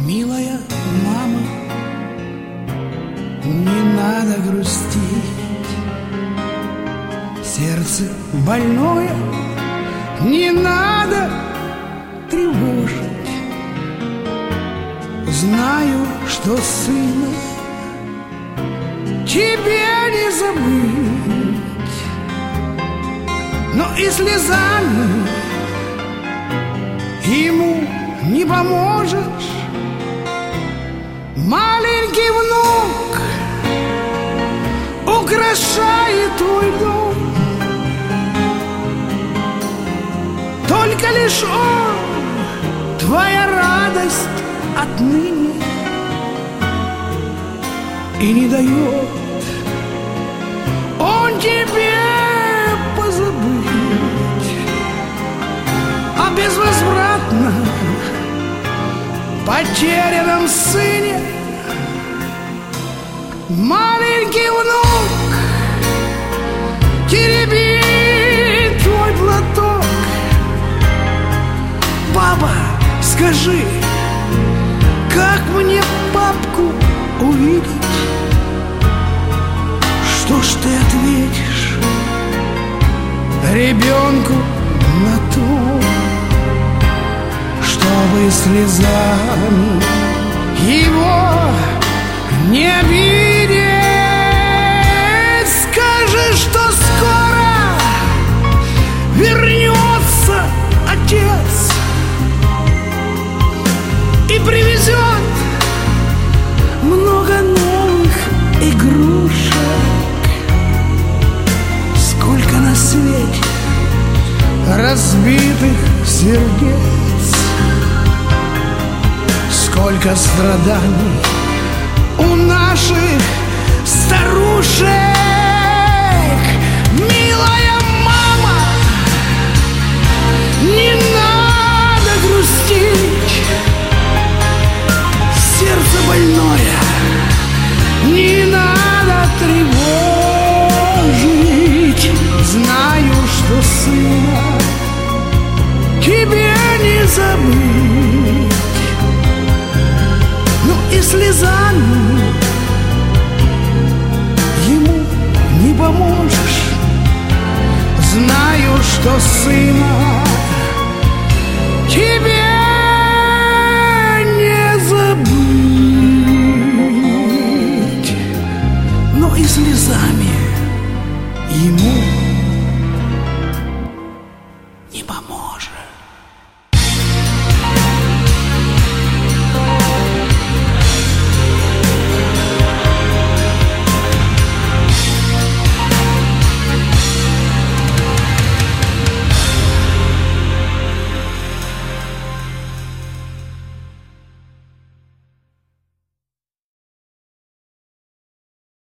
Милая мама, не надо грустить. Сердце больное не надо тревожить. Знаю, что сына тебе не забыть, но и слезами ему не поможешь. Маленький внук украшает твой дом, только лишь он твоя радость отныне, и не дает он тебе позабыть о безвозвратно потерянном сыне. Маленький внук теребит твой платок. Папа, скажи, как мне папку увидеть? Что ж ты ответишь ребенку на то, чтобы слезами его не обидеть? Скажи, что скоро вернется отец и привезет много новых игрушек. Сколько на свете разбитых сердец, сколько страданий у наших старушек. Милая мама, не надо грустить. Сердце больное не надо тревожить. Знаю, что сына тебе не забыть, но и слезами ему не поможешь. Знаю, что сына тебе не забыть, но и слезами ему не поможешь.